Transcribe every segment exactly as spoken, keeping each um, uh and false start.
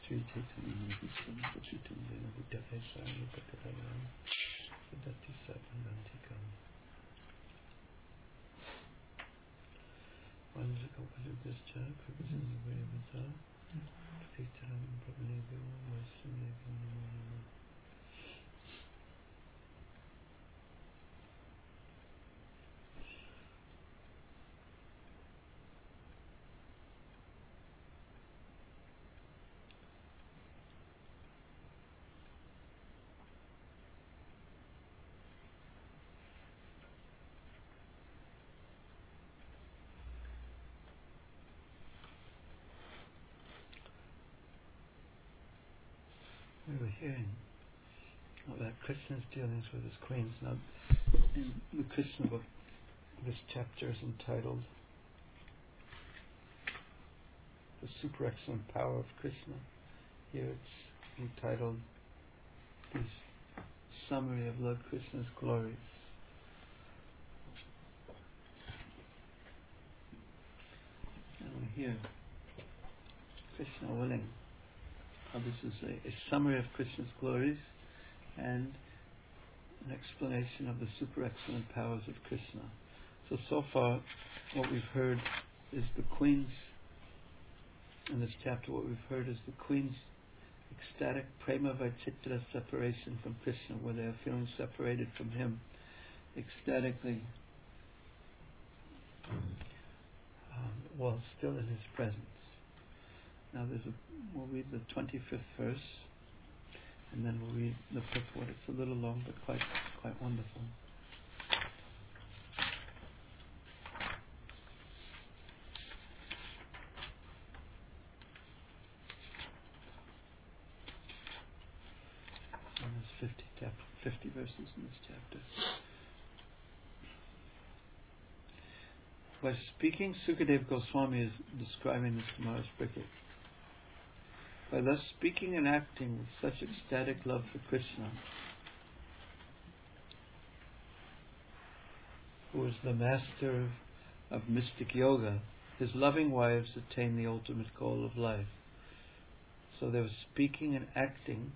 Sri Chaitanya Mahaprabhu Chaitanya Buddhaya Sari Bhaktaraya Siddhati Savandantikam Vanjaka Vajugascha Kripasana Vayavata Pratitaram Prabhanebhyo Vaishnavebhyo Namo Namo. We were hearing about Krishna's dealings with his queens. Now, in the Krishna book, this chapter is entitled The Super Excellent Power of Krishna. Here it's entitled The Summary of Lord Krishna's Glories. And here, Krishna willing. Now this is a, a summary of Krishna's glories and an explanation of the super excellent powers of Krishna. So, so far, what we've heard is the queen's, in this chapter, what we've heard is the queen's ecstatic prema vaichitra separation from Krishna, where they are feeling separated from him, ecstatically, um, while still in his presence. Now there's a, we'll read the twenty-fifth verse, and then we'll read the purport. It's a little long, but quite quite wonderful. And there's fifty, chap- fifty verses in this chapter. By speaking, Sukadeva Goswami is describing this to Maharaj Parikshit. By thus speaking and acting with such ecstatic love for Krishna, who is the master of mystic yoga, his loving wives attain the ultimate goal of life. So they were speaking and acting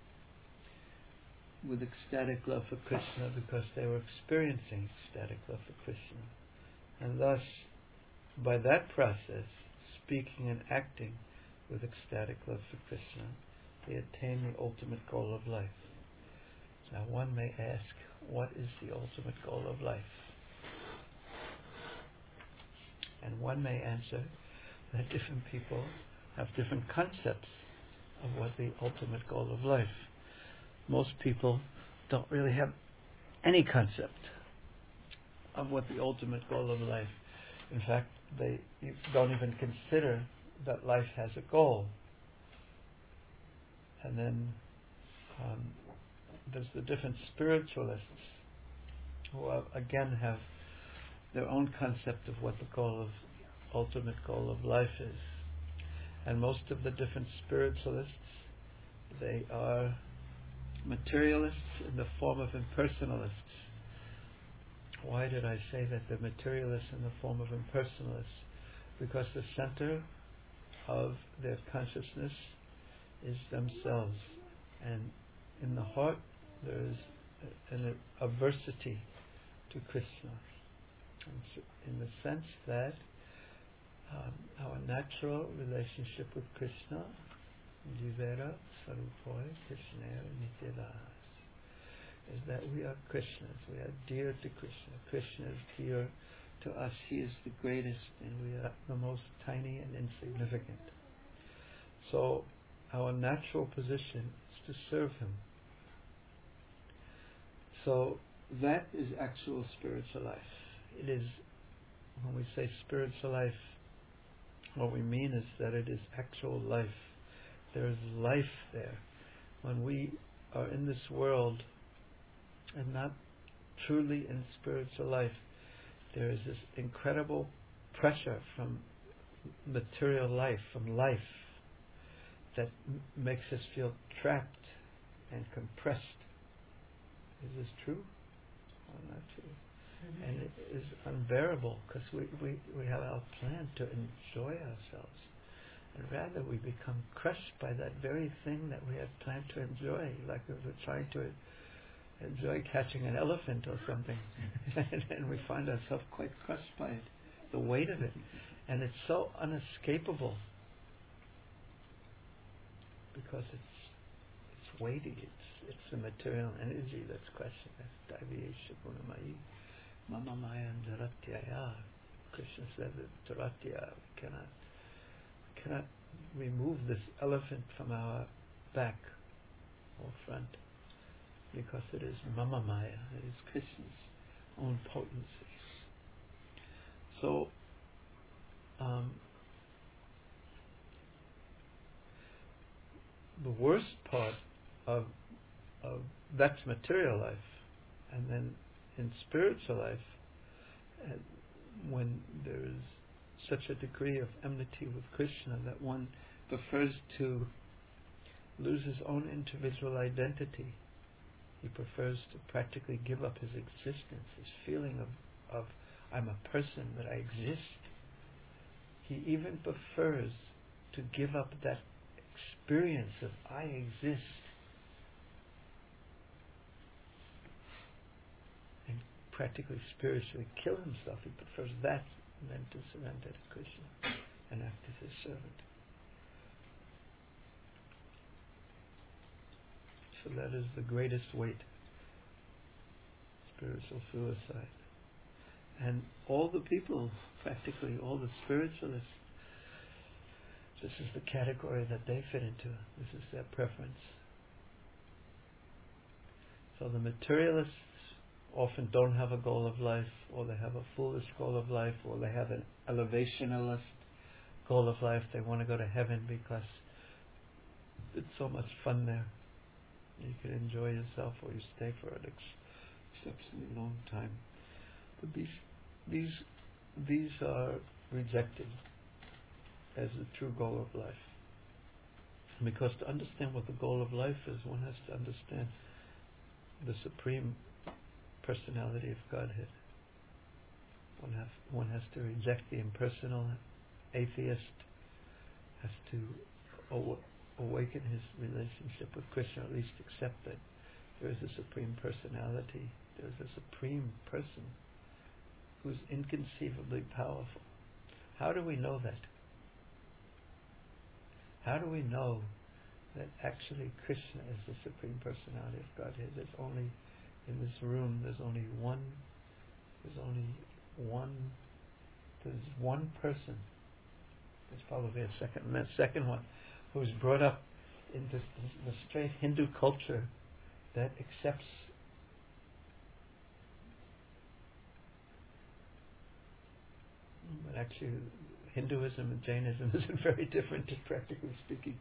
with ecstatic love for Krishna because they were experiencing ecstatic love for Krishna. And thus, by that process, speaking and acting with ecstatic love for Krishna, they attain the ultimate goal of life. Now one may ask, what is the ultimate goal of life? And one may answer that different people have different concepts of what the ultimate goal of life. Most people don't really have any concept of what the ultimate goal of life. In fact, they don't even consider that life has a goal. And then um, there's the different spiritualists who are, again have their own concept of what the goal of ultimate goal of life is. And most of the different spiritualists, they are materialists in the form of impersonalists. Why did I say that they're materialists in the form of impersonalists? Because the center of their consciousness is themselves, and in the heart there is an aversity to Krishna, in the sense that um, our natural relationship with Krishna, Jivera Sarupoy Krishnera Nityadas, is that we are Krishna's, we are dear to Krishna. Krishna is dear to us, he is the greatest, and we are the most tiny and insignificant. So our natural position is to serve him. So that is actual spiritual life. It is, when we say spiritual life, what we mean is that it is actual life. There is life there. When we are in this world and not truly in spiritual life, there is this incredible pressure from material life, from life, that m- makes us feel trapped and compressed. Is this true or not true? Mm-hmm. And it is unbearable because we, we, we have our plan to enjoy ourselves. rather we become crushed by that very thing that we had planned to enjoy, like we were trying to enjoy catching an elephant or something. and, and we find ourselves quite crushed by it, the weight of it. And it's so unescapable because it's it's weighty, it's it's the material energy that's questioned. That's Daiviyesha Gunamayi. Mama Maya Dharatyaya. Krishna said that Dharatya, we cannot cannot remove this elephant from our back or front because it is Mama Maya, it is Krishna's own potency. So um, the worst part of of that's material life, and then in spiritual life, uh, when there is such a degree of enmity with Krishna that one prefers to lose his own individual identity. He prefers to practically give up his existence, his feeling of, of I'm a person, that I exist. He even prefers to give up that experience of I exist and practically spiritually kill himself. He prefers that than to surrender to Krishna and act as his servant. So that is the greatest weight, spiritual suicide. And all the people, practically all the spiritualists, this is the category that they fit into. This is their preference. So the materialists often don't have a goal of life, or they have a foolish goal of life, or they have an elevationalist goal of life. They want to go to heaven because it's so much fun there. You can enjoy yourself, or you stay for an ex- exceptionally long time. But these, these, these are rejected as the true goal of life. Because to understand what the goal of life is, one has to understand the supreme personality of Godhead. One has, one has to reject the impersonal. Atheist has to aw- awaken his relationship with Krishna, at least accept that there is a supreme personality, there is a supreme person who is inconceivably powerful. How do we know that? How do we know that actually Krishna is the supreme personality of Godhead? There's only in this room, there's only one, there's only one, there's one person, there's probably a second, a second one, who's brought up in this, the straight Hindu culture that accepts but actually Hinduism and Jainism isn't very different, practically speaking.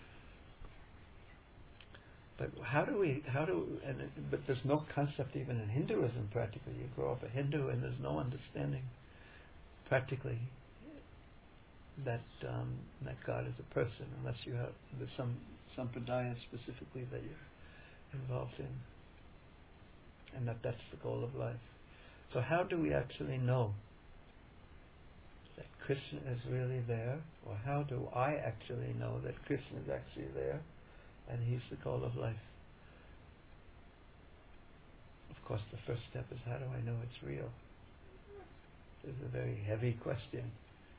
But how do we, how do, and it, but there's no concept even in Hinduism practically. You grow up a Hindu and there's no understanding practically that um, that God is a person, unless you have, there's some sampradaya specifically that you're involved in. And that that's the goal of life. So how do we actually know that Krishna is really there? Or how do I actually know that Krishna is actually there and he's the goal of life? Of course, the first step is, how do I know it's real? It's a very heavy question.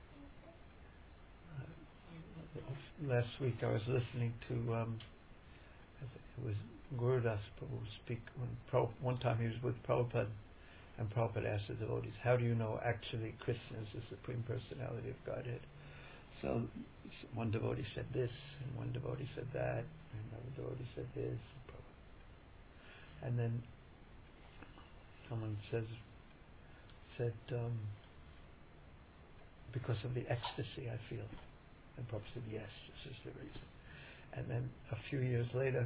Uh, last week I was listening to, um, it was Gurudas Prabhu speak. When Pro, one time he was with Prabhupada, and Prabhupada asked the devotees, how do you know actually Krishna is the Supreme Personality of Godhead? So one devotee said this, and one devotee said that, and another devotee said this. And then someone says, said, um, because of the ecstasy I feel. And Prabhupada said, yes, this is the reason. And then a few years later,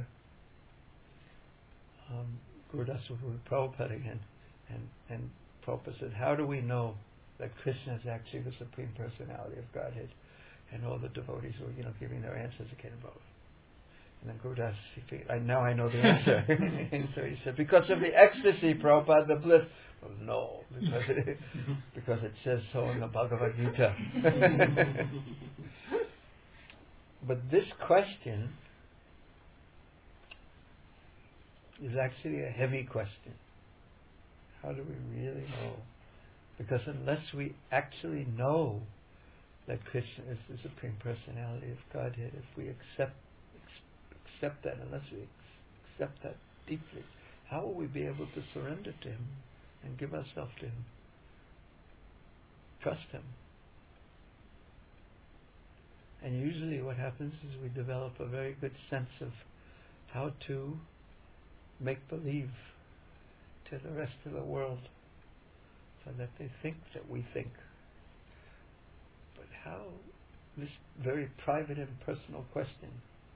um, Gurudas was with Prabhupada again, and, and Prabhupada said, how do we know that Krishna is actually the Supreme Personality of Godhead? And all the devotees were, you know, giving their answers again. And then Gurudas, he figured, I, now I know the answer. And so he said, because of the ecstasy, Prabhupada, the bliss. Well, no, because it, because it says so in the Bhagavad Gita. but this question is actually a heavy question. How do we really know? Because unless we actually know that Krishna is the Supreme Personality of Godhead, if we accept accept that, unless we accept that deeply, how will we be able to surrender to Him and give ourselves to Him? Trust Him. And usually what happens is we develop a very good sense of how to make believe to the rest of the world so that they think that we think. But how, this very private and personal question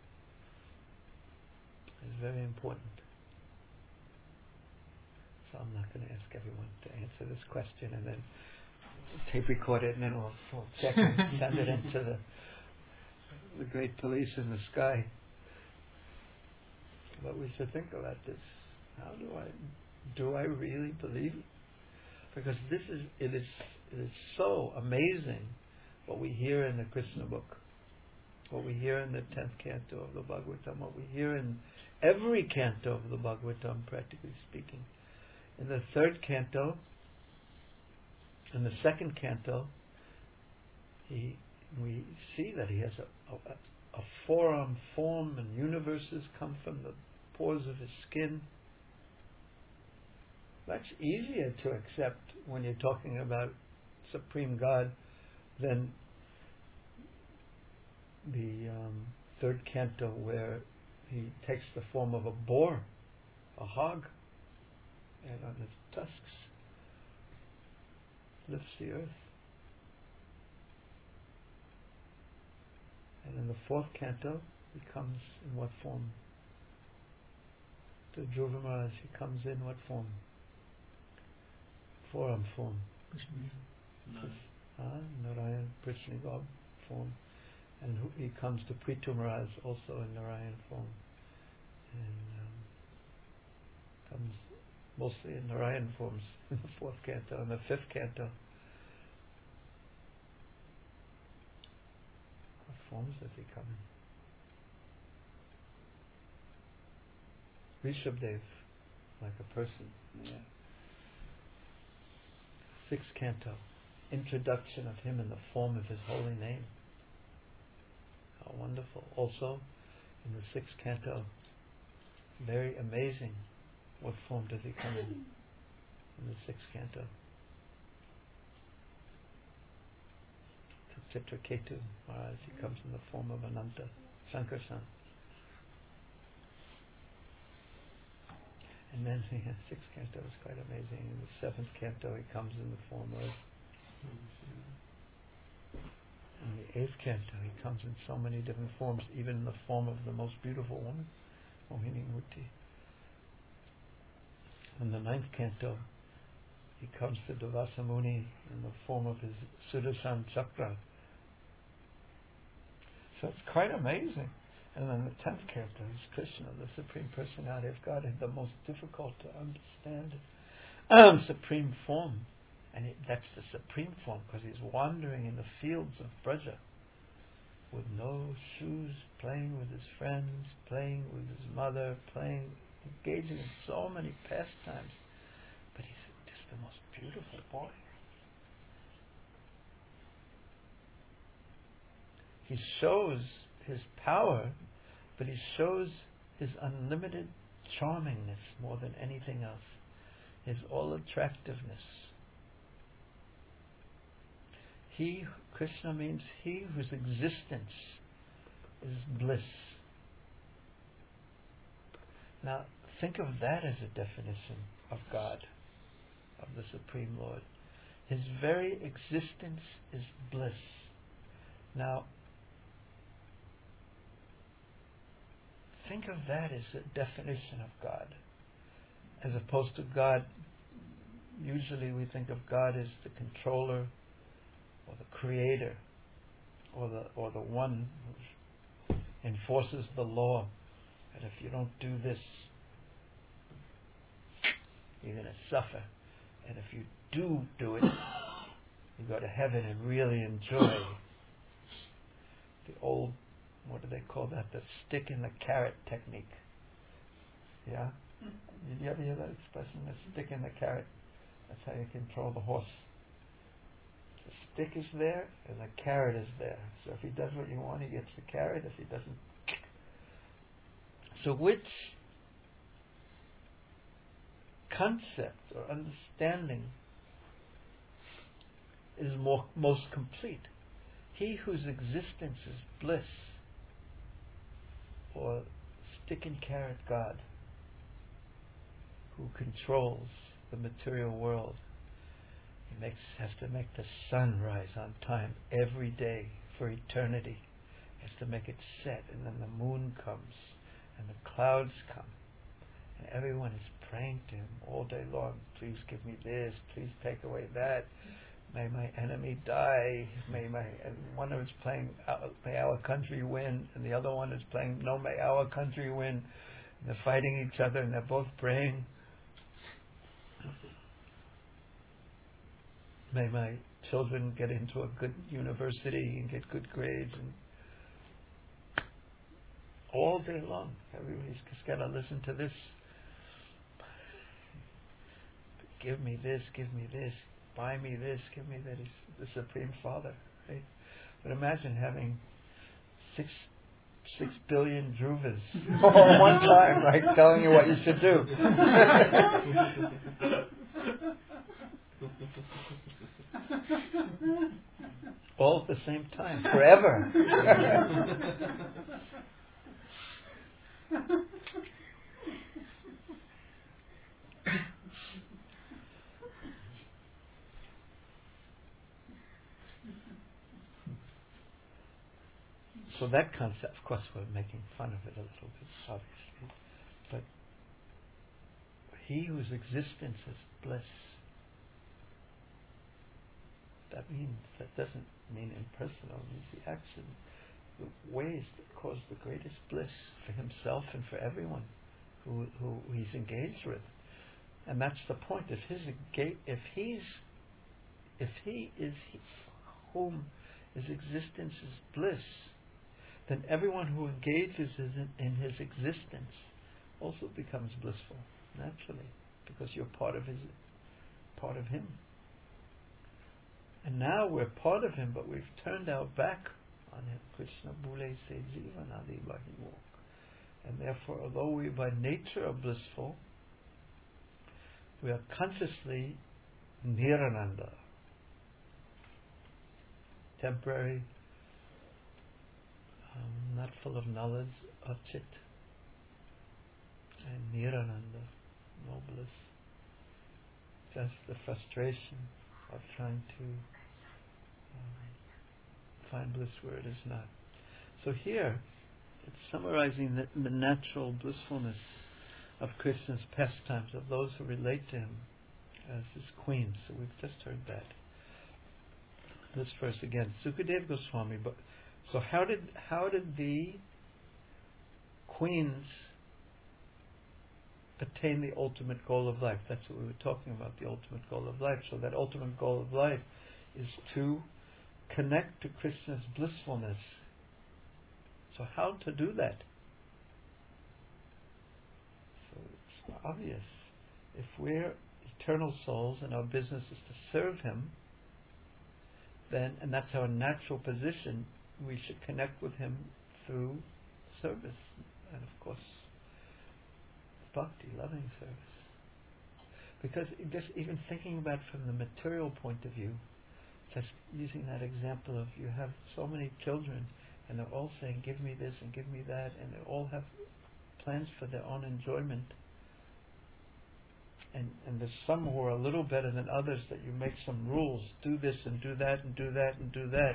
is very important. So I'm not going to ask everyone to answer this question and then tape record it and then we'll, we'll check and send it into the the great police in the sky. But we should think about this. How do I do I really believe it? Because this is it is it is so amazing what we hear in the Krishna book, what we hear in the tenth canto of the Bhagavatam, what we hear in every canto of the Bhagavatam, practically speaking. In the third canto, in the second canto, he we see that he has a, a, a forearm form and universes come from the pores of his skin. That's easier to accept when you're talking about Supreme God than the um, third canto where he takes the form of a boar, a hog, and on his tusks lifts the earth. And in the fourth canto, he comes in what form? To Dhruva Maharaj, he comes in what form? Forearm form. Ah, Narayan, Prishnigob form. And he comes to Prithu Maharaj also in Narayan form. And um, comes mostly in Narayan forms in the fourth canto. And the fifth canto, what forms does he come in? Rishabdev, like a person. Yeah. Sixth canto, introduction of him in the form of his holy name. How wonderful. Also, in the sixth canto, very amazing. What form does he come in? In the sixth canto. To Chitraketu Maharaj, he comes in the form of Ananta, Sankarsan. And then the sixth canto is quite amazing. In the seventh canto, he comes in the form of. In the eighth canto, he comes in so many different forms, even in the form of the most beautiful woman, Mohini Murti. In the ninth canto, he comes to Durvasa Muni in the form of his Sudarshan Chakra. So it's quite amazing. And then the tenth canto is Krishna, the Supreme Personality of Godhead, the most difficult to understand um, supreme form. And it, that's the supreme form because he's wandering in the fields of Braja with no shoes, playing with his friends, playing with his mother, playing, engaging in so many pastimes. But he's just the most beautiful boy. He shows his power, but he shows his unlimited charmingness more than anything else. His all attractiveness. He, Krishna means he whose existence is bliss. Now, think of that as a definition of God, of the Supreme Lord. His very existence is bliss. Now, think of that as a definition of God, as opposed to God. Usually we think of God as the controller, or the creator, or the or the one who enforces the law. And if you don't do this, you're going to suffer. And if you do do it, you go to heaven and really enjoy the old, what do they call that the stick in the carrot technique. Yeah? Did you ever hear that expression, the stick in the carrot? That's how you control the horse. The stick is there and the carrot is there. So if he does what you want, he gets the carrot. If he doesn't... So which concept or understanding is more most complete? He whose existence is bliss, or stick and carrot God, who controls the material world. He makes has to make the sun rise on time every day for eternity. He has to make it set, and then the moon comes and the clouds come, and everyone is praying to him all day long. Please give me this, please take away that. May my enemy die. May my and one is playing our, may our country win, and the other one is playing no, may our country win. And they're fighting each other, and they're both praying. May my children get into a good university and get good grades, and all day long, everybody's just got to listen to this. Give me this. Give me this. Buy me this, give me that. He's the Supreme Father, right? But imagine having six six billion Dhruvas all at one time, right, telling you what you should do. All at the same time, forever. So that concept, of course, we're making fun of it a little bit, obviously. But he whose existence is bliss, that means, that doesn't mean impersonal, it means the action, the ways that cause the greatest bliss for himself and for everyone who who he's engaged with. And that's the point. If his if he's if he is he, whom his existence is bliss, then everyone who engages in, in his existence also becomes blissful, naturally, because you're part of his, part of him. And now we're part of him, but we've turned our back on him. Krishna Bhule Se Jivan Adi Bahi Walk. And therefore, although we by nature are blissful, we are consciously Nirananda, temporary, Um, not full of knowledge of chit, and Nirananda, no bliss. Just the frustration of trying to um, find bliss where it is not. So here, it's summarizing the, the natural blissfulness of Krishna's pastimes, of those who relate to him as his queens. So we've just heard that. This verse again, Sukadeva Goswami. But so how did how did the queens attain the ultimate goal of life? That's what we were talking about, the ultimate goal of life. So that ultimate goal of life is to connect to Krishna's blissfulness. So how to do that? So it's obvious. If we're eternal souls and our business is to serve him, then, and that's our natural position, we should connect with him through service. And of course, bhakti, loving service. Because just even thinking about it from the material point of view, just using that example of you have so many children and they're all saying, give me this and give me that, and they all have plans for their own enjoyment. And, and there's some who are a little better than others that you make some rules, do this and do that and do that and do that.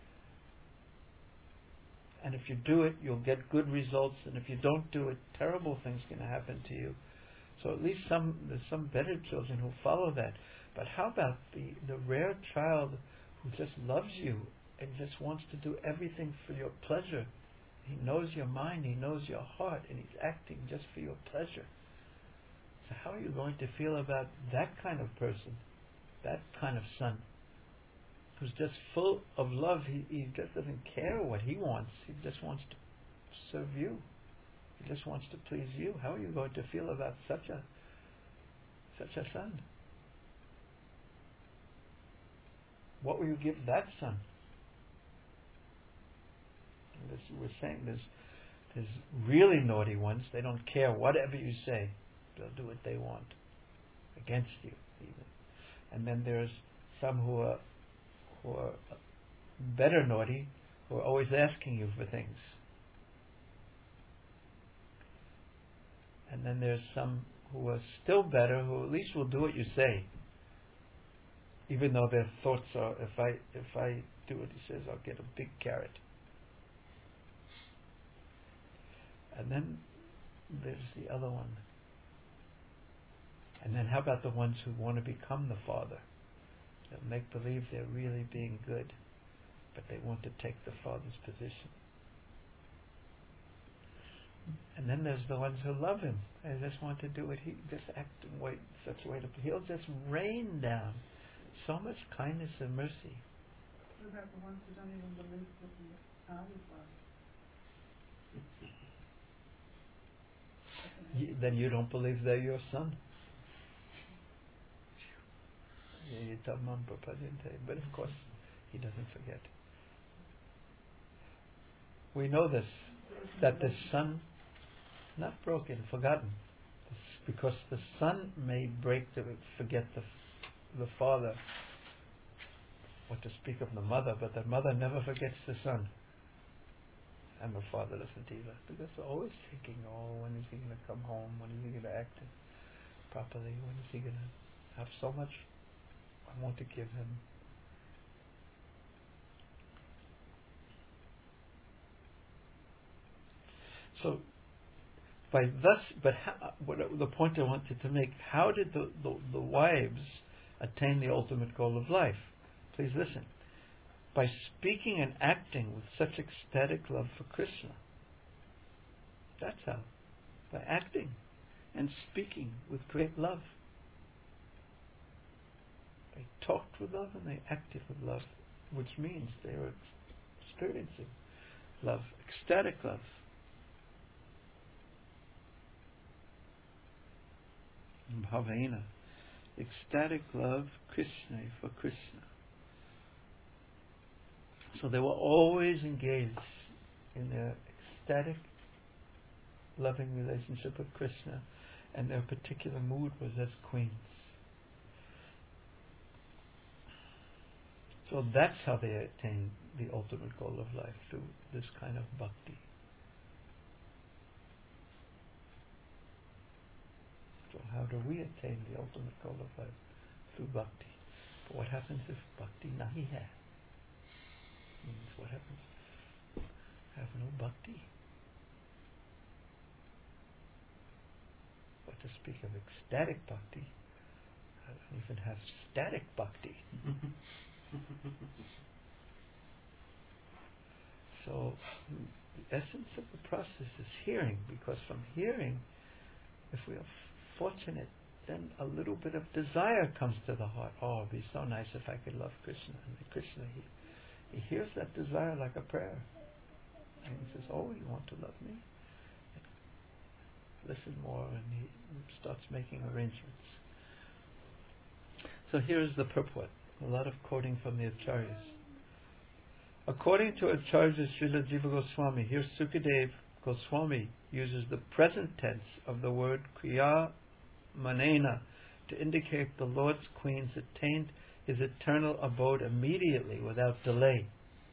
And if you do it, you'll get good results, and if you don't do it, terrible things can happen to you. So at least some there's some better children who follow that. But how about the, the rare child who just loves you and just wants to do everything for your pleasure? He knows your mind, he knows your heart, and he's acting just for your pleasure. So how are you going to feel about that kind of person, that kind of son, who's just full of love? He, he just doesn't care what he wants. He just wants to serve you. He just wants to please you. How are you going to feel about such a such a son? What will you give that son? This, we're saying there's, there's really naughty ones. They don't care whatever you say. They'll do what they want. Against you, even. And then there's some who are, who are better naughty, who are always asking you for things. And then there's some who are still better, who at least will do what you say. Even though their thoughts are, if I if I do what he says, I'll get a big carrot. And then there's the other one. And then how about the ones who want to become the father? They'll make believe they're really being good, but they want to take the father's position. And then there's the ones who love him. They just want to do what he, just act in way, such a way that he'll just rain down so much kindness and mercy. What about the ones who don't even believe that the are the father? You, then you don't believe they're your son. But of course, he doesn't forget. We know this, that the son, not broken, forgotten, because the son may break, the, forget the the father, what to speak of the mother, but the mother never forgets the son. And the father doesn't either, because they're always thinking, oh, when is he going to come home? When is he going to act properly? When is he going to have so much I want to give him? So, by thus, but how, what the point I wanted to make: how did the, the the wives attain the ultimate goal of life? Please listen. By speaking and acting with such ecstatic love for Krishna. That's how. By acting and speaking with great love. They talked with love and they acted with love, which means they were experiencing love, ecstatic love. Bhavaina, ecstatic love, Krishna for Krishna. So they were always engaged in their ecstatic, loving relationship with Krishna, and their particular mood was as queens. So that's how they attained the ultimate goal of life, through this kind of bhakti. So how do we attain the ultimate goal of life? Through bhakti. But what happens if bhakti nahi hai? Means what happens? Have no bhakti. But to speak of ecstatic bhakti, I don't even have static bhakti. So the essence of the process is hearing, because from hearing, if we are fortunate, then a little bit of desire comes to the heart. Oh, it'd be so nice if I could love Krishna. And the Krishna, he, he hears that desire like a prayer. And he says, oh, you want to love me? Listen more, and he starts making arrangements. So here is the purport. A lot of quoting from the Acharyas. According to Acharya Srila Jiva Goswami, here Sukadev Goswami uses the present tense of the word Kriya Manena to indicate the Lord's queens attained his eternal abode immediately, without delay.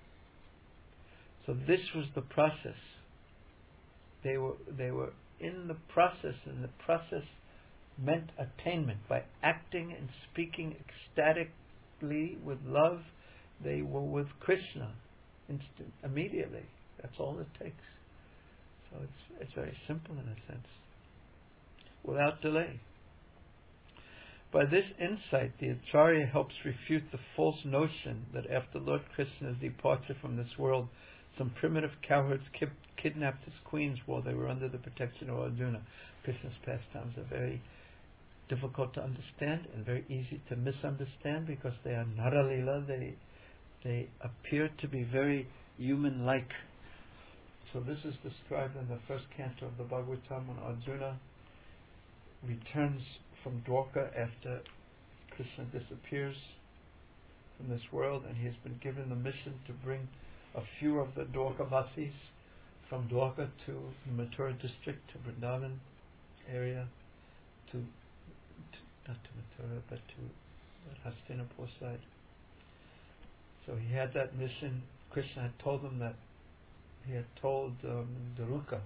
So this was the process. They were they were in the process, and the process meant attainment. By acting and speaking ecstatically with love, they were with Krishna instant, immediately. That's all it takes. So it's it's very simple in a sense, without delay. By this insight, the Acharya helps refute the false notion that after Lord Krishna's departure from this world, some primitive cowherds ki- kidnapped his queens while they were under the protection of Arjuna. Krishna's pastimes are very difficult to understand and very easy to misunderstand, because they are naralila. They they appear to be very human-like. So this is described in the first canto of the Bhagavatam when Arjuna returns from Dwarka after Krishna disappears from this world, and he has been given the mission to bring a few of the Dwarkavasis from Dwarka to Mathura district, to Vrindavan area, to, to not to Mathura, but to the Hastinapur side. So he had that mission. Krishna had told him that. He had told um, Daruka,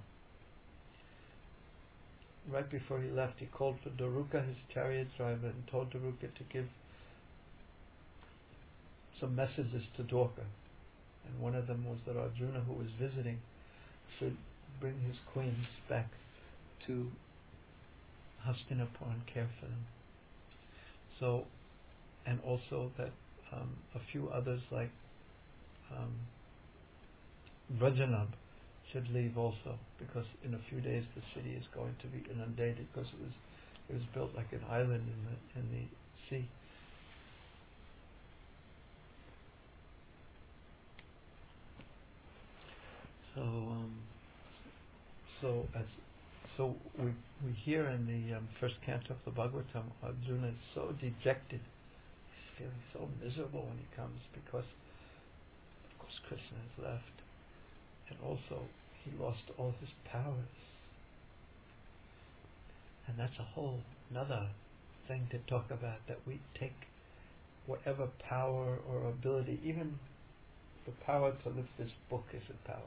right before he left, he called for Daruka, his chariot driver, and told Daruka to give some messages to Dwarka. And one of them was that Arjuna, who was visiting, should bring his queens back to Hastinapur and care for them. So, and also that um, a few others like um, Vrajanab should leave also, because in a few days the city is going to be inundated, because it was it was built like an island in the in the sea. So um, so as so we we hear in the um, first canto of the Bhagavatam, Arjuna is so dejected, he's feeling so miserable when he comes, because of course Krishna has left. And also, he lost all his powers. And that's a whole another thing to talk about, that we take whatever power or ability, even the power to lift this book is a power.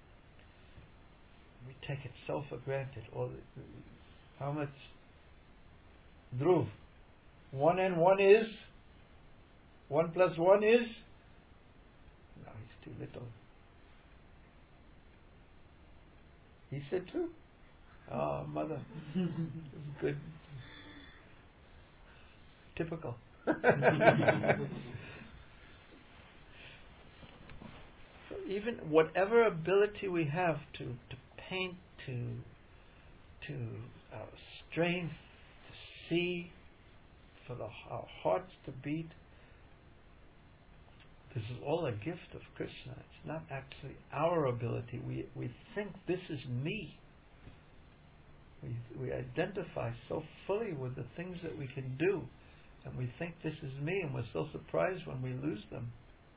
We take it so for granted. All the, how much? Dhruv. One and one is? One plus one is? No, he's too little. He said too. Oh, mother. Good. Typical. So even whatever ability we have to, to paint, to to uh, strength, to see, for the, our hearts to beat, this is all a gift of Krishna. It's not actually our ability. We we think this is me. We we identify so fully with the things that we can do, and we think this is me, and we're so surprised when we lose them.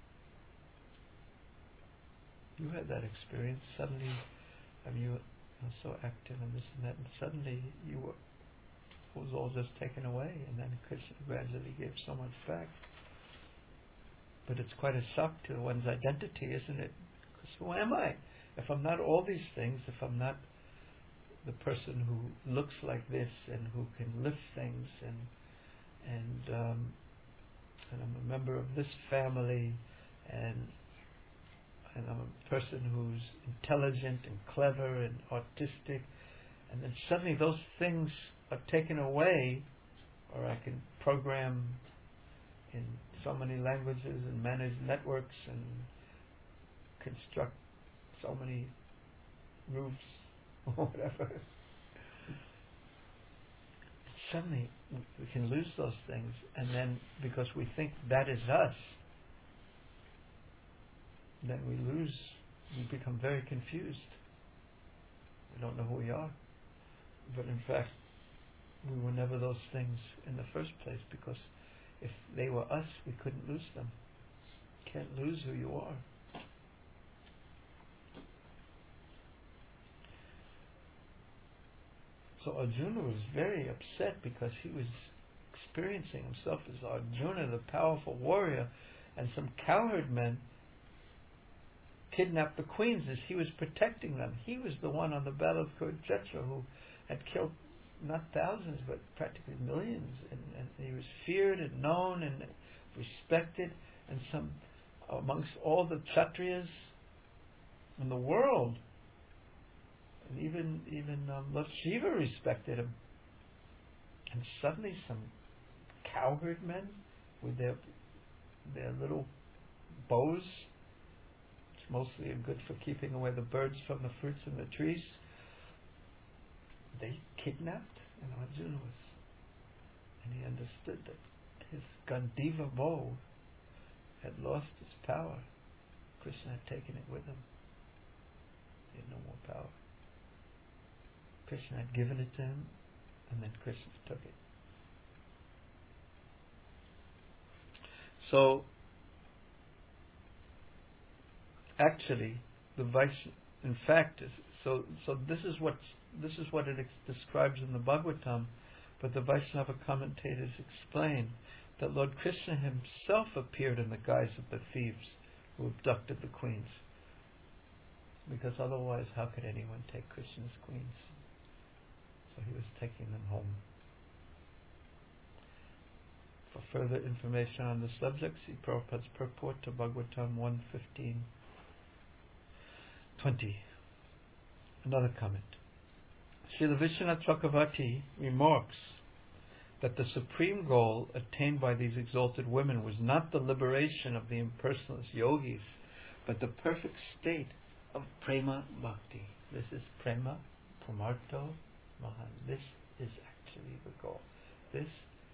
You had that experience. Suddenly, I mean, you were so active and this and that, and suddenly you were, it was all just taken away, and then Krishna gradually gave so much back. But it's quite a shock to one's identity, isn't it? Because who am I? If I'm not all these things, if I'm not the person who looks like this and who can lift things, and and um, and I'm a member of this family, and and I'm a person who's intelligent and clever and artistic, and then suddenly those things are taken away, or I can program in so many languages and manage networks and construct so many roofs or whatever. Suddenly we can lose those things, and then because we think that is us, then we lose, we become very confused. We don't know who we are. But in fact, we were never those things in the first place, because if they were us, we couldn't lose them. You can't lose who you are. So Arjuna was very upset, because he was experiencing himself as Arjuna, the powerful warrior, and some cowherd men kidnapped the queens as he was protecting them. He was the one on the battle of Kurukshetra who had killed not thousands, but practically millions, and, and he was feared and known and respected, and some amongst all the Kshatriyas in the world, and even even um, Lord Shiva respected him. And suddenly some cowherd men with their their little bows, which mostly are good for keeping away the birds from the fruits in the trees, they kidnapped, and Arjuna was, and he understood that his Gandiva bow had lost its power. Krishna had taken it with him. He had no more power. Krishna had given it to him, and then Krishna took it. So, actually, the Vaishnava, in fact, is, so so this is what this is what it ex- describes in the Bhagavatam, but the Vaishnava commentators explain that Lord Krishna himself appeared in the guise of the thieves who abducted the queens, because otherwise, how could anyone take Krishna's queens? So he was taking them home. For further information on the subject, see Prabhupada's purport to Bhagavatam one fifteen twenty. Another comment. Srila Vishwanath Chakravarti remarks that the supreme goal attained by these exalted women was not the liberation of the impersonalist yogis, but the perfect state of prema bhakti. This is prema, pramartho, mahan. This is actually the goal. This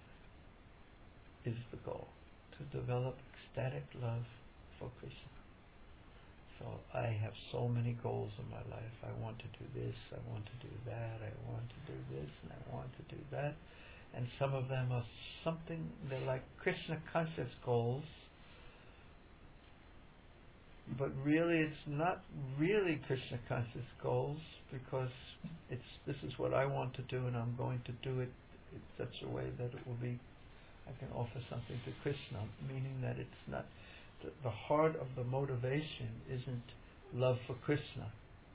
is the goal, to develop ecstatic love for Krishna. So I have so many goals in my life. I want to do this, I want to do that, I want to do this, and I want to do that. And some of them are something, they're like Krishna conscious goals, but really it's not really Krishna conscious goals, because it's this is what I want to do, and I'm going to do it in such a way that it will be, I can offer something to Krishna, meaning that it's not, the, the heart of the motivation isn't love for Krishna.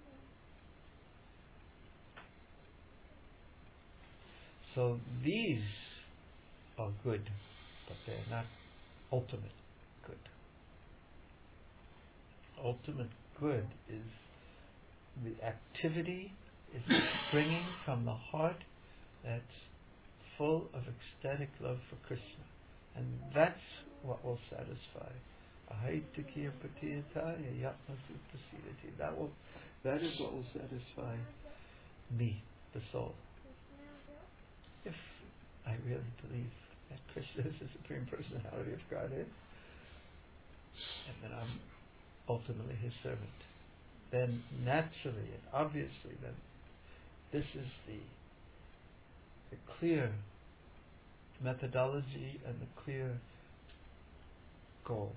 So these are good, but they're not ultimate good. Ultimate good is the activity is springing from the heart that's full of ecstatic love for Krishna, and that's what will satisfy. Ahaitikya patiyataya yatma suprasidati. That will, that is what will satisfy me, the soul. If I really believe that Krishna is the Supreme Personality of Godhead, and that I'm ultimately His servant, then naturally and obviously, then this is the the clear methodology and the clear goal.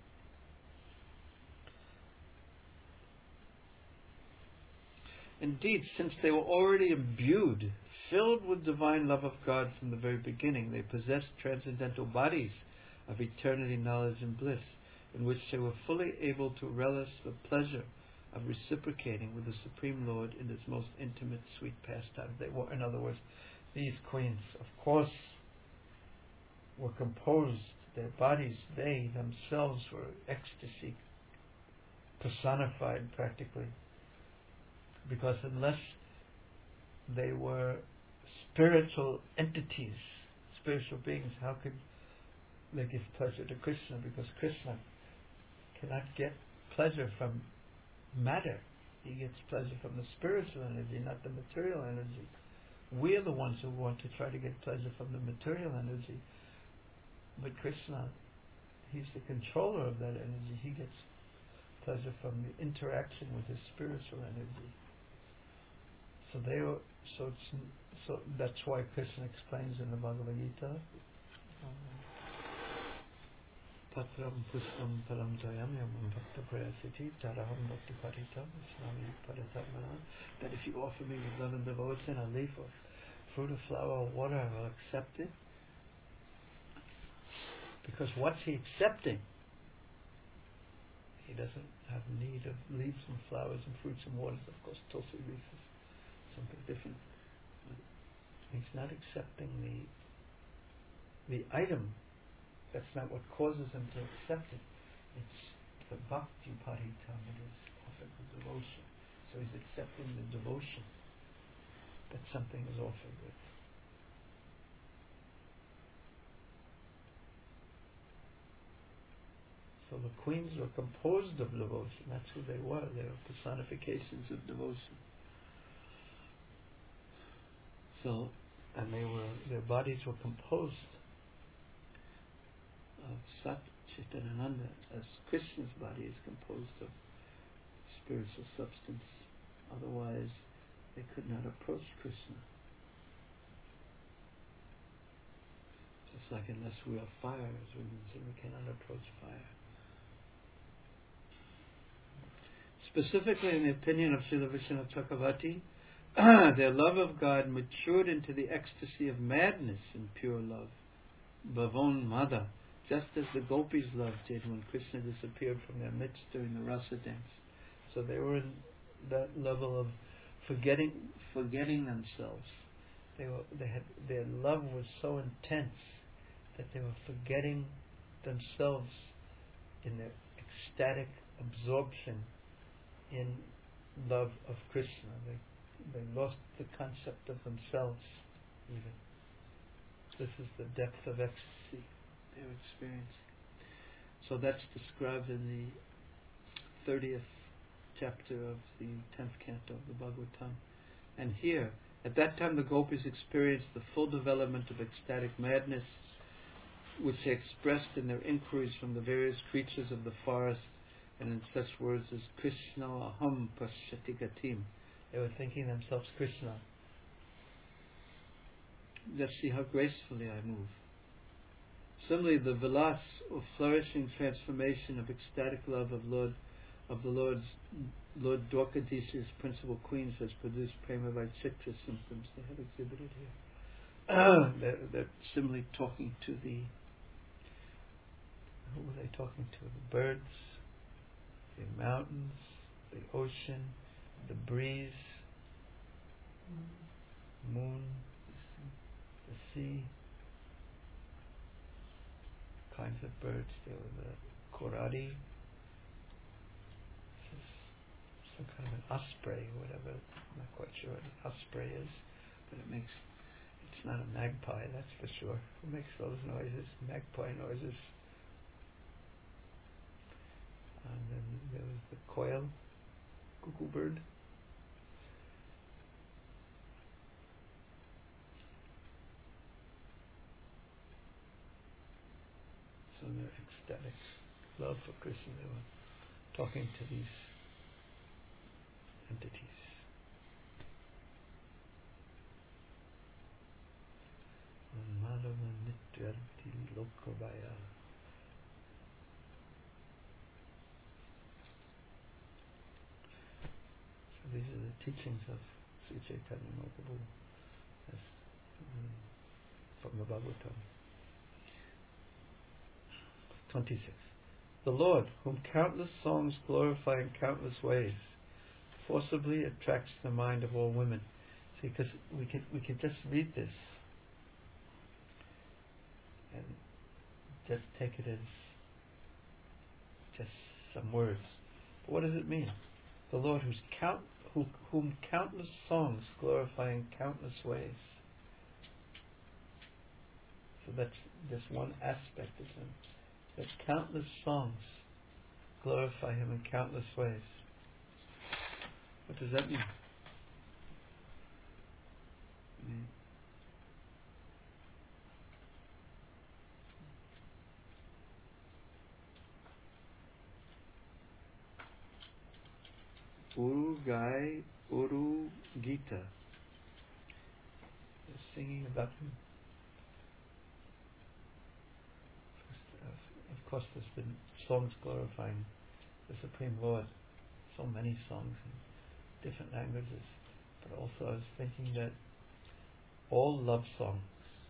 Indeed, since they were already imbued, filled with divine love of God from the very beginning, they possessed transcendental bodies of eternity, knowledge, and bliss, in which they were fully able to relish the pleasure of reciprocating with the Supreme Lord in His most intimate, sweet pastime. They were, in other words, these queens, of course, were composed, their bodies, they themselves were ecstasy personified practically. Because unless they were spiritual entities, spiritual beings, how could they give pleasure to Krishna? Because Krishna cannot get pleasure from matter. He gets pleasure from the spiritual energy, not the material energy. We are the ones who want to try to get pleasure from the material energy. But Krishna, He's the controller of that energy. He gets pleasure from the interaction with His spiritual energy. So they were, so it's, so that's why Krishna explains in the Bhagavad Gita, Patram pushpam param jayam yamam bhakta prayasiti taraham bhakti paritam isnami paratamana, that if you offer me with love and devotion a leaf of fruit, a flower, or water, I will accept it. Because what's He accepting? He doesn't have need of leaves and flowers and fruits and waters. Of course, tulsi leaf is something different. He's not accepting the the item. That's not what causes him to accept it. It's the bhakti paritam. It is offered with devotion. So he's accepting the devotion that something is offered with. So the queens were composed of devotion. That's who they were. They were personifications of devotion. So, and they were, their bodies were composed of Sat Chit and Ananda, as Krishna's body is composed of spiritual substance Otherwise, they could not approach Krishna. Just like unless we are fire, as we mentioned, we cannot approach fire. Specifically, in the opinion of Srila Vishwanath Chakravarti, their love of God matured into the ecstasy of madness in pure love, Bhavon Mada, just as the gopis' love did when Krishna disappeared from their midst during the rasa dance. So they were in that level of forgetting, forgetting themselves. They were, they had, their love was so intense that they were forgetting themselves in their ecstatic absorption in love of Krishna. They they lost the concept of themselves even. This is the depth of ecstasy they were experiencing. So that's described in the thirtieth chapter of the tenth canto of the Bhagavatam. And here, at that time the gopis experienced the full development of ecstatic madness, which they expressed in their inquiries from the various creatures of the forest, and in such words as Krishna aham pashyati gatim. They were thinking themselves Krishna. Let's see how gracefully I move. Similarly, the vilas, or flourishing transformation of ecstatic love of Lord of the Lord's Lord Dwarkadish's principal queens has produced prema vaicitra symptoms they have exhibited here. they're, they're similarly talking to the who were they talking to? The birds, the mountains, the ocean, the breeze, mm. moon, the sea, kinds of birds. There were the koradi, some kind of an osprey, whatever. I'm not quite sure what an osprey is, but it makes, it's not a magpie, that's for sure. Who makes those noises? Magpie noises. And then there was the quail, cuckoo bird. So in their ecstatic love for Krishna, they were talking to these entities. Madhava Nityarti Lokabaya. So these are the teachings of Sri Chaitanya Mahaprabhu as, um, from the Bhagavatam. twenty-six. The Lord, whom countless songs glorify in countless ways, forcibly attracts the mind of all women. See, because we can we can just read this and just take it as just some words. But what does it mean? The Lord, whose count, who, whom countless songs glorify in countless ways. So that's just one aspect of Him. That countless songs glorify Him in countless ways. What does that mean? mean Uru Gai Uru Gita. They're singing about Him. Of course, there's been songs glorifying the Supreme Lord. So many songs in different languages. But also I was thinking that all love songs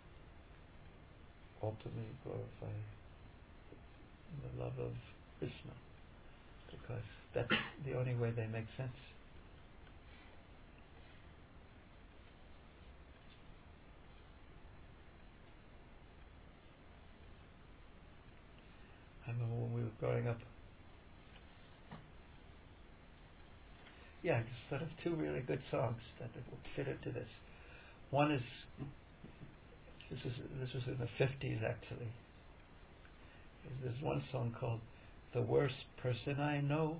ultimately glorify the love of Krishna, because that's the only way they make sense. I remember when we were growing up. Yeah, just sort of two really good songs that would fit into this. One is this is this was in the fifties actually. There's one song called "The Worst Person I Know."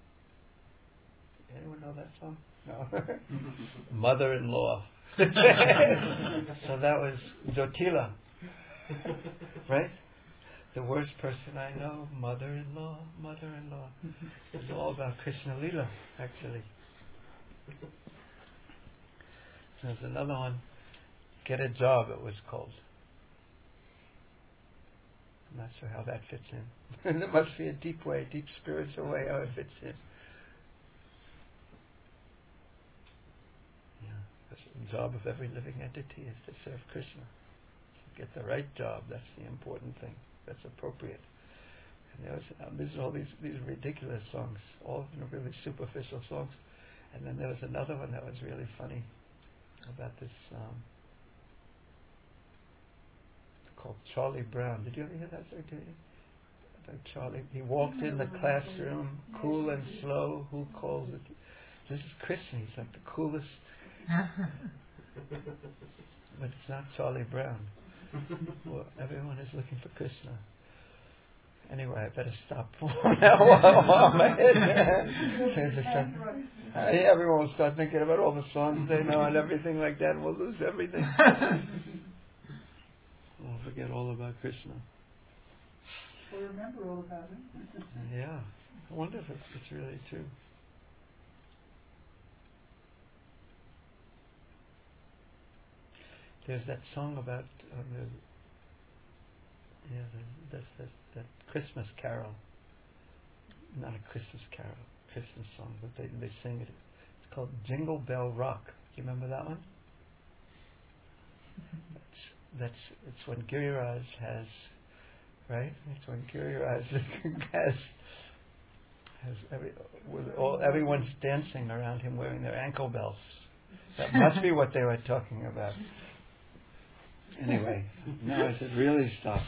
Anyone know that song? No. Mother-in-law. So that was Jotila, right? The worst person I know, mother-in-law, mother-in-law. It's all about Krishna Lila, actually. There's another one, Get a Job, it was called. I'm not sure how that fits in. There must be a deep way, deep spiritual way how it fits in. Yeah, the job of every living entity is to serve Krishna. To get the right job, that's the important thing. That's appropriate. And there was, um, there's all these, these ridiculous songs, all of them are really superficial songs. And then there was another one that was really funny about this, um, called Charlie Brown. Did you ever hear that song? Did you? About Charlie. He walked in the classroom, cool and slow. Who calls it? This is Krishna. He's like the coolest. But it's not Charlie Brown. Well, everyone is looking for Krishna. Anyway, I better stop for now. uh, everyone will start thinking about all the songs they know and everything like that, and we'll lose everything. We'll forget all about Krishna. We'll remember all about him. Yeah. I wonder if it's, it's really true. There's that song about um, the, yeah, the, that's that, that Christmas carol. Not a Christmas carol, Christmas song, but they they sing it. It's called Jingle Bell Rock. Do you remember that one? That's that's it's when Giriraj has, right? It's when Giriraj has has every with all everyone's dancing around him wearing their ankle bells. That must be what they were talking about. Anyway, now I should really stop.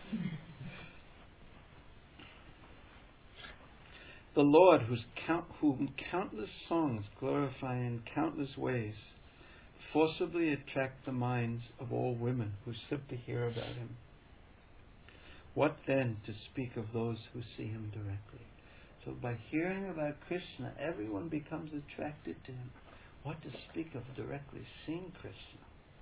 The Lord, whose count, whom countless songs glorify in countless ways, forcibly attract the minds of all women who simply hear about him. What then to speak of those who see him directly? So by hearing about Krishna, everyone becomes attracted to him. What to speak of directly seeing Krishna?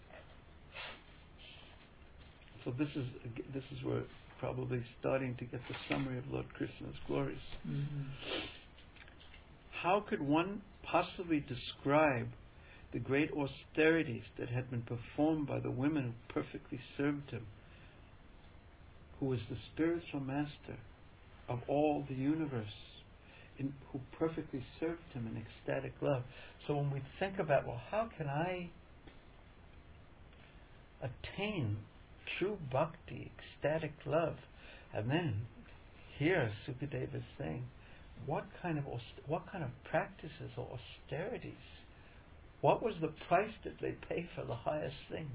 So this is this is where probably starting to get the summary of Lord Krishna's glories. Mm-hmm. How could one possibly describe the great austerities that had been performed by the women who perfectly served him, who was the spiritual master of all the universe, in, who perfectly served him in ecstatic love? So when we think about, well, how can I attain true bhakti, ecstatic love? And then here Sukadeva is saying, what kind of aust- what kind of practices or austerities? What was the price that they pay for the highest thing?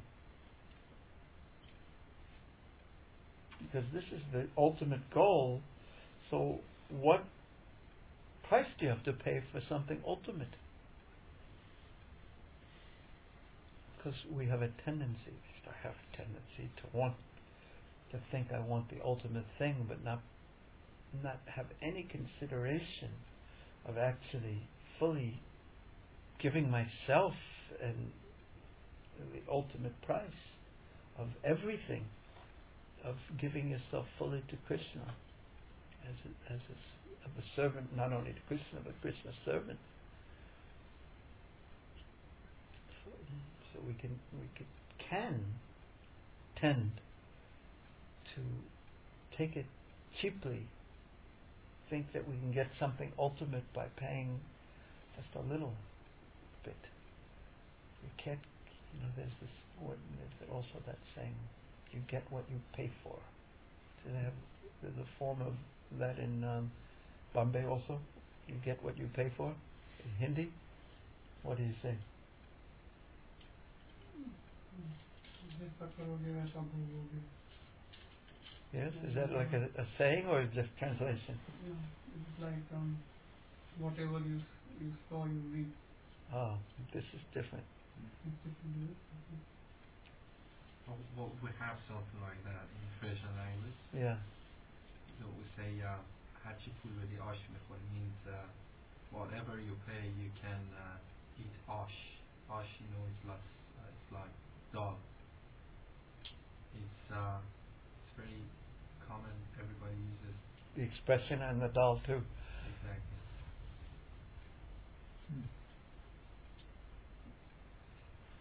Because this is the ultimate goal. So what price do you have to pay for something ultimate? Because we have a tendency, I have a tendency to want to think I want the ultimate thing, but not not have any consideration of actually fully giving myself and the ultimate price of everything, of giving yourself fully to Krishna as a, as a, of a servant, not only to Krishna but Krishna's servant. So, so we can we can, can tend to take it cheaply, think that we can get something ultimate by paying just a little bit. You can't, you know, there's this, what, there's also that saying, you get what you pay for. So they have, there's a form of that in um, Bombay also. You get what you pay for. In Hindi, what do you say? Yes, is that like a, a saying or just translation? Yeah, it's like um, whatever you you saw, you reap. Oh, this is different. It's different. Well, well, we have something like that in Persian language. Yeah. So we say Hachipulvedi Ash Mekhori means uh, whatever you pay, you can uh, eat ash. Ash, you know, it's like uh, it's like dog. It's uh, it's very common. Everybody uses The expression and the dal too. exactly.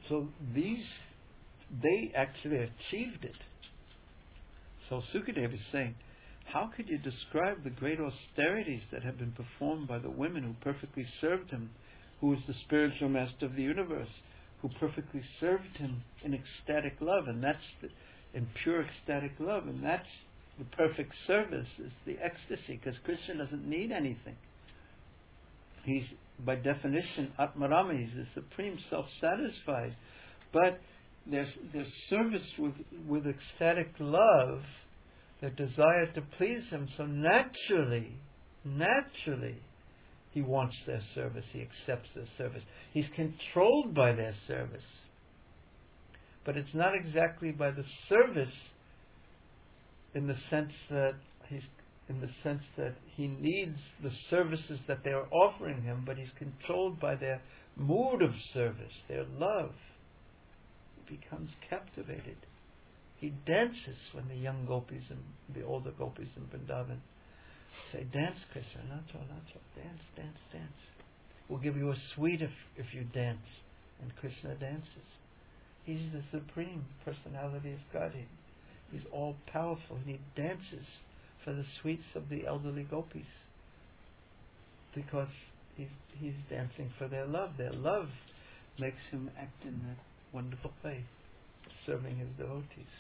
so these, they actually achieved it. So Sukadeva is saying, how could you describe the great austerities that have been performed by the women who perfectly served him, who is the spiritual master of the universe, who perfectly served him in ecstatic love, and that's the, in pure ecstatic love, and that's the perfect service, is the ecstasy, because Krishna doesn't need anything. He's, by definition, Atmarama, he's the supreme self-satisfied. But their, their service with, with ecstatic love, their desire to please him, so naturally, naturally, he wants their service, he accepts their service. He's controlled by their service. But it's not exactly by the service in the sense that he's in the sense that he needs the services that they are offering him, but he's controlled by their mood of service, their love. He becomes captivated. He dances when the young gopis and the older gopis in Vrindavan say, dance, Krishna, nacho, nacho, dance, dance, dance. We'll give you a sweet if, if you dance. And Krishna dances. He's the supreme personality of Godhead. He's all powerful, and he dances for the sweets of the elderly gopis, because he's, he's dancing for their love. Their love makes him act in that wonderful way, serving his devotees.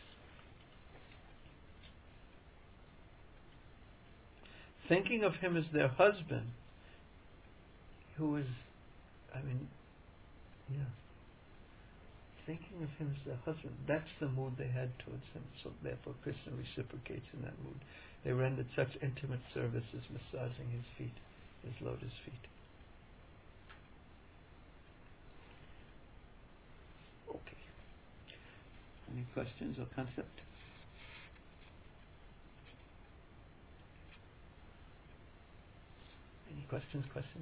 Thinking of him as their husband, who is, I mean, yeah, thinking of him as their husband, that's the mood they had towards him. So therefore Krishna reciprocates in that mood. They rendered such intimate service as massaging his feet, his lotus feet. Okay. Any questions or concept? Any questions, questions?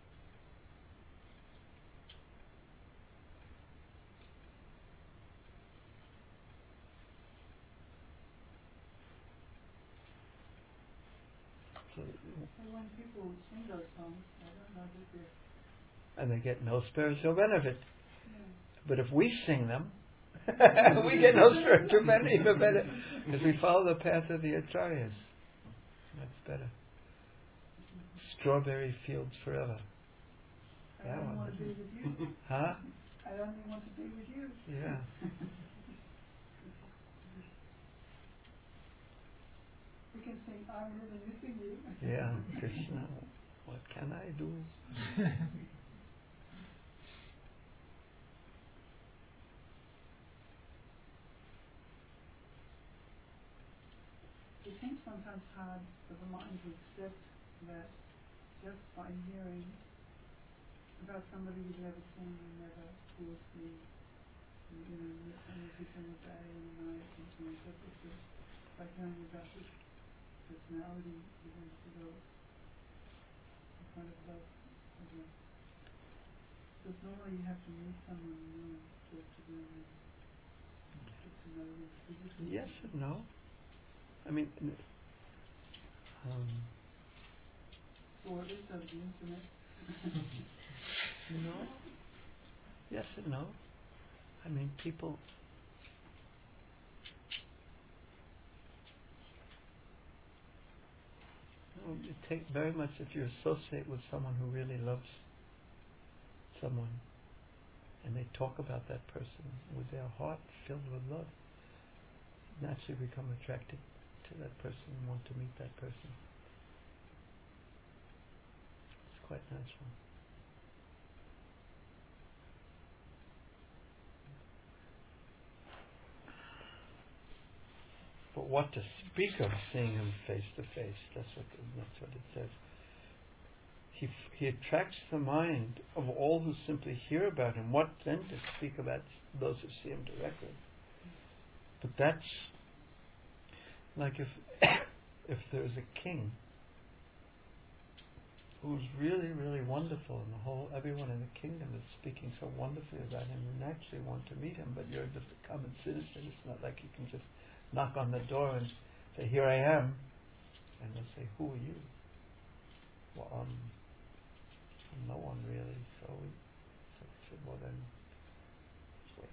So, And when people sing those songs, I don't know that they're... and they get no spiritual benefit. Yeah. But if we sing them, we get no spiritual benefit, even better, because we follow the path of the acharyas. That's better. Strawberry fields forever. I That only one. want to be with you. Huh? I only want to be with you. Yeah. We can sing, I'm really missing you. Yeah. Krishna, what can I do? It seems sometimes hard for the mind to accept that just by hearing about somebody you've never seen and never will see, you know, music in the day and the night and so on and so forth, just by hearing about this personality begins to develop a kind of love of it. Because normally you have to meet someone new and talk to them and get to know them physically. Yes and no. I mean, um, Or it is over the internet. no. Yes and no. I mean, people. You know, it takes very much if you associate with someone who really loves someone, and they talk about that person with their heart filled with love, naturally become attracted to that person and want to meet that person. It's quite natural. But what to speak of seeing him face to face? That's what that's what it says. He he attracts the mind of all who simply hear about him. What then to speak about those who see him directly? But that's like if if there's a king who's really, really wonderful, and the whole everyone in the kingdom is speaking so wonderfully about him, you naturally want to meet him, but you're just a common citizen. It's not like you can just knock on the door and say, "Here I am," and they'll say, "Who are you?" Well, um, no one really. So we so we said, well then,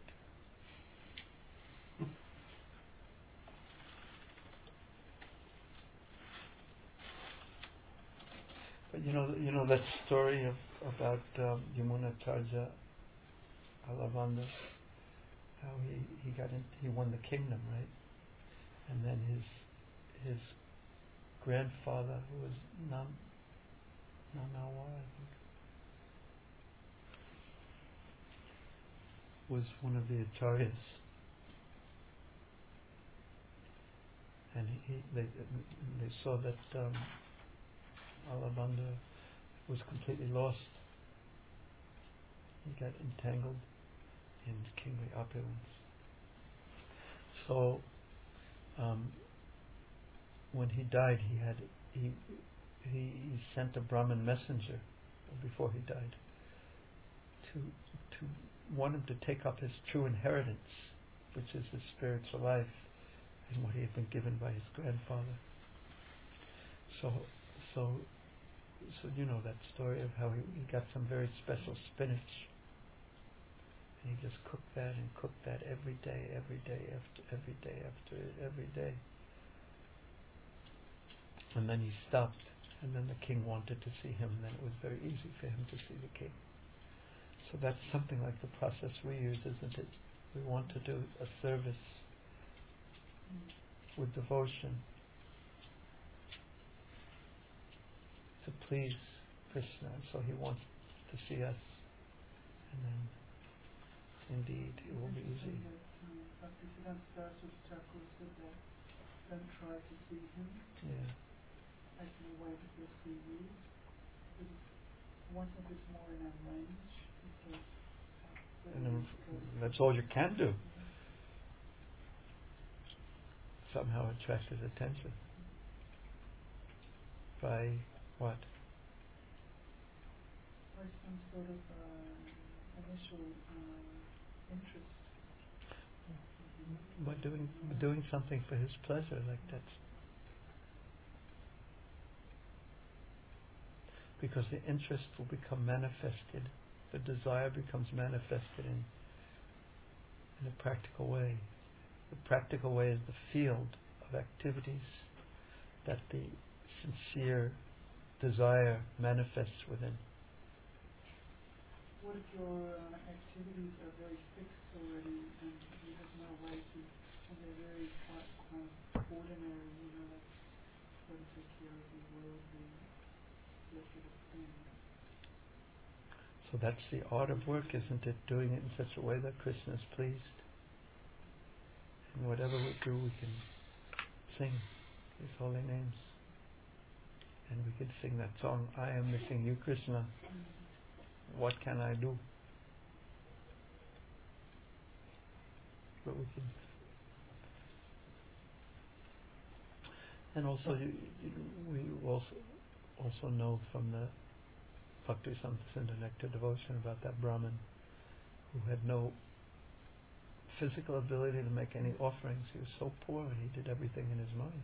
you know, you know that story of about um, Yamunacharya Alavanda, how he, he got in, he won the kingdom, right? And then his his grandfather, who was Nam Namawa, I think, was one of the acharyas, and he, he they they saw that um, Alavanda was completely lost. He got entangled in kingly opulence. So um, when he died, he had he, he he sent a Brahmin messenger before he died to to want him to take up his true inheritance, which is his spiritual life and what he had been given by his grandfather. So so so you know that story of how he, he got some very special spinach. And he just cooked that and cooked that every day, every day after every day after every day. And then he stopped, and then the king wanted to see him, and then it was very easy for him to see the king. So that's something like the process we use, isn't it? We want to do a service with devotion to please Krishna, and so he wants to see us, and then indeed, it will be easy. Bhaktisiddhanta Saraswati Thakur said that don't try to see him, Yeah. act in a way that he'll see you. Because once if it's more in our range, because And then that's all you can do. Somehow attract his attention. By what? By some sort of uh, initial uh, interest. By doing by doing something for his pleasure, like that. Because the interest will become manifested, the desire becomes manifested in in a practical way. The practical way is the field of activities that the sincere desire manifests within. What if your uh, activities are very fixed already and you have no way to, and they're very quite uh, ordinary, you know, like got to take care of the worldly secular things. So that's the art of work, isn't it? Doing it in such a way that Krishna is pleased. And whatever we do, we can sing His holy names. And we can sing that song, I am missing you, Krishna. What can I do? But we can. And also, you, you, we also also know from the Bhaktisiddhanta Nectar devotion about that Brahmin who had no physical ability to make any offerings. He was so poor and he did everything in his mind.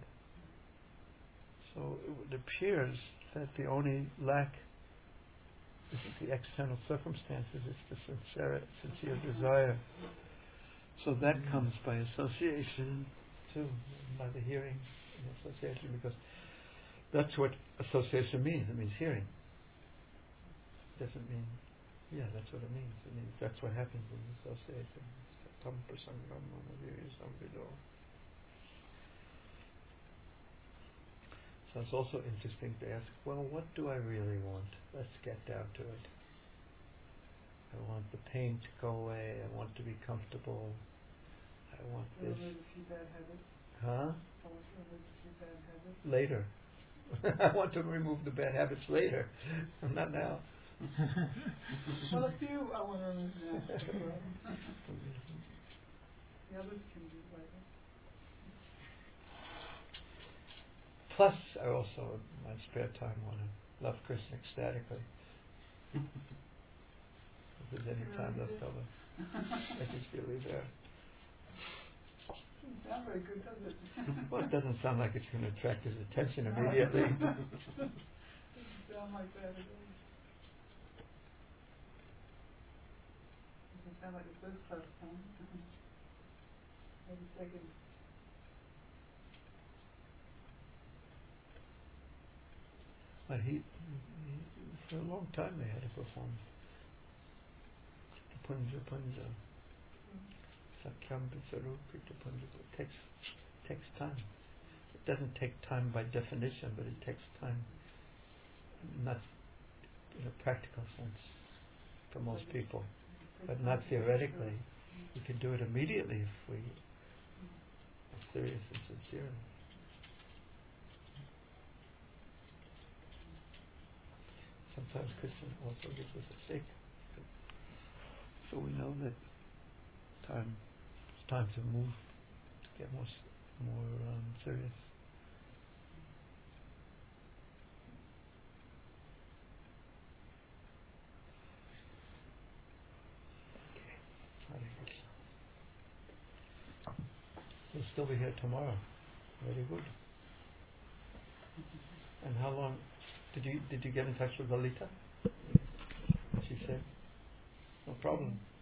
So it appears that the only lack isn't the external circumstances, it's the sincere, sincere desire. So that comes by association too, by the hearing and association, because that's what association means. It means hearing. It doesn't mean, yeah, that's what it means. It means that's what happens in association. So it's also interesting to ask, well, what do I really want? Let's get down to it. I want the pain to go away. I want to be comfortable. I want So this. remove a few bad habits. Huh? I want to remove a few bad habits. Later. I want to remove the bad habits later. Not now. Well, a few I want to remove now. The others can do later. Plus, I also, in my spare time, want to love Krishna ecstatically. If there's any time left over, I just really there. Doesn't sound very good, does it? Well, it doesn't sound like it's going to attract his attention immediately. Doesn't sound like that at all. Doesn't sound like a first class time. Maybe second. But he, he For a long time they had to perform. Punja Punja. Sakyam Visarupi Punja. It takes takes time. It doesn't take time by definition, but it takes time, not in a practical sense, for most people, but not theoretically. We can do it immediately if we are serious and sincere. Sometimes Krishna also gives us a shake, so we know that time it's time to move, to get more more um, serious. Okay. Hare Krishna. You'll still be here tomorrow. Very good. And how long did you did you get in touch with Lalita? She said, no problem.